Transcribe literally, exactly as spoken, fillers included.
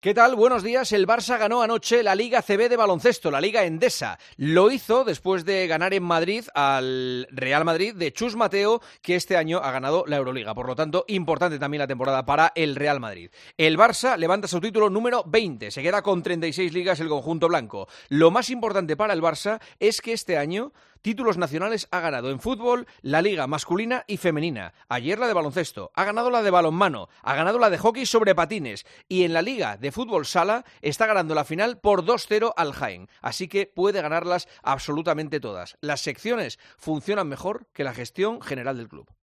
¿Qué tal? Buenos días. El Barça ganó anoche la Liga C B de baloncesto, la Liga Endesa. Lo hizo después de ganar en Madrid al Real Madrid de Chus Mateo, que este año ha ganado la Euroliga. Por lo tanto, importante también la temporada para el Real Madrid. El Barça levanta su título número veinte. Se queda con treinta y seis ligas el conjunto blanco. Lo más importante para el Barça es que este año títulos nacionales ha ganado en fútbol la liga masculina y femenina. Ayer la de baloncesto, ha ganado la de balonmano, ha ganado la de hockey sobre patines y en la liga de fútbol sala está ganando la final por dos cero al Jaén. Así que puede ganarlas absolutamente todas. Las secciones funcionan mejor que la gestión general del club.